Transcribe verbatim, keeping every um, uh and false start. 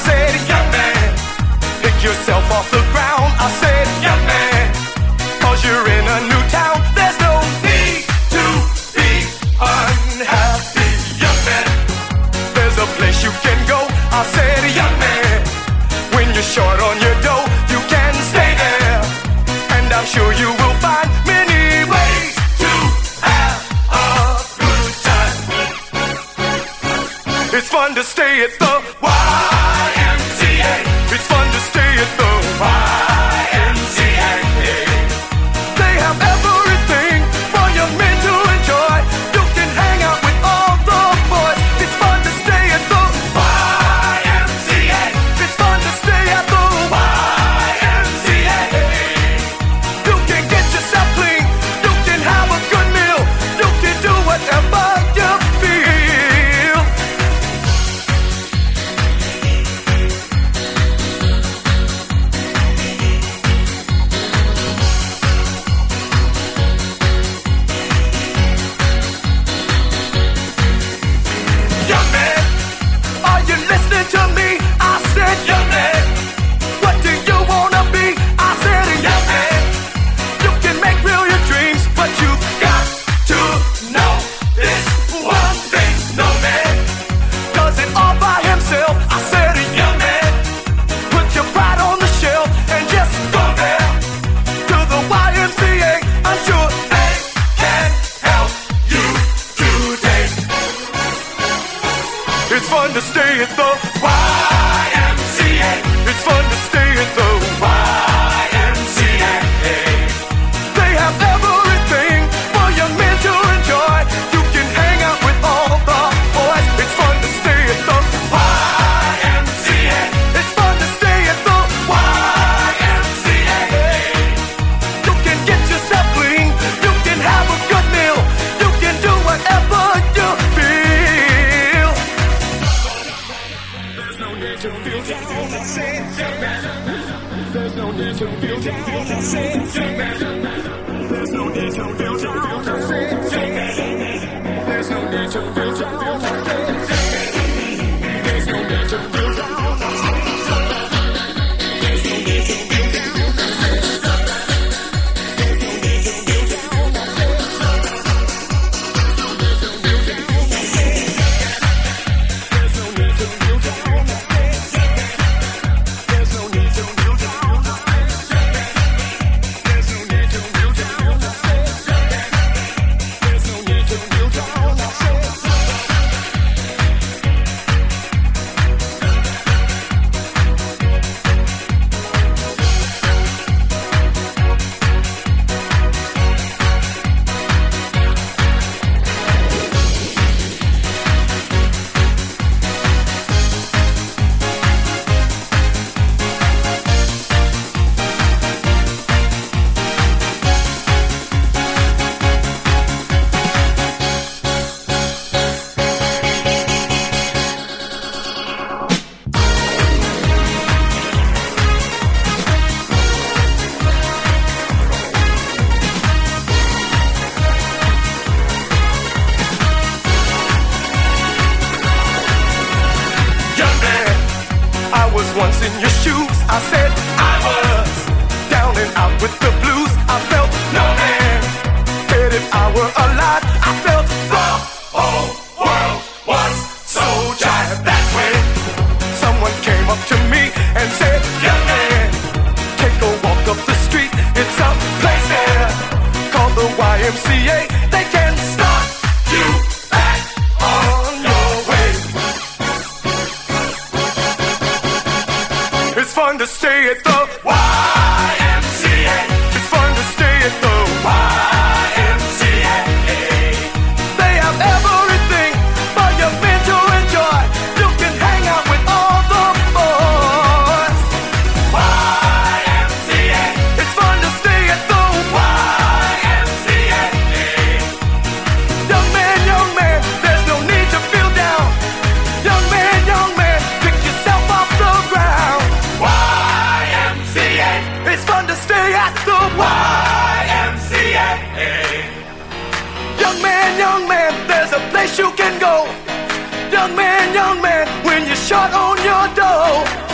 said, young man, pick yourself off the ground. I said, young man, cause you're in a new town. There's no need to be unhappy, young man. There's a place you can go. I said, young man, when you're short on your dough, you can stay there, and I'm sure you will find many ways to have a good time. It's fun to stay at the Y M C A. It's fun to stay at the Y M C A. They have everything for young men to enjoy. You can hang out with all the boys. It's fun to stay at the Y M C A. It's fun to stay at the Y M C A. You can get yourself clean. You can have a good meal. You can do whatever you feel. Young man, are you listening to me? I said, young man, what do you wanna be? I said, young man, you can make real your dreams, but you've got to know this one thing, no man does it all by himself. I said, young man, put your pride on the shelf and just go there to the Y M C A. I'm sure they can help you today. It's fun to stay at the Y M C A. It's fun to stay at the Y M C A. They have everything for young men to enjoy. You can hang out with all the boys. It's fun to stay at the Y M C A. It's fun to stay at the Y M C A. You can get yourself clean. You can have a good meal. You can do whatever you feel. There's no need to feel down. I said, young man. There's no need to feel down. I said, young man. There's no need to feel down. I said, young man. There's no need to feel down. I said, young man. There's no need to feel down. I said, young man. There's no need to feel down. I said, young man. There's no need to feel down. I said, young man. There's no need to feel down. I said, young man. There's no need to feel down. I said, young man. There's no need to feel down. I said, young man. There's no need to feel down. I said, young man. There's no need to feel down. I said, young man. Young man, I was once in your shoes. I said I was down and out with the blues. I felt no man cared if I were alive. I felt the whole world was so jive. That's when someone came up to me and said, young man, take a walk up the street. It's a place there called the Y M C A. They can start you back on your way. It's fun to stay at the Y M C A. It's fun to stay at the Y M C A. They have everything for your men to enjoy. You can hang out with all the boys. Y M C A. It's fun to stay at the Y M C A. Young man, young man, there's no need to feel down. Young man, young man, pick yourself off the ground. Y M C A. It's fun to stay at the Y M C A. Young man, young man, there's a place you can go. young man, young man, when you're shut on your door.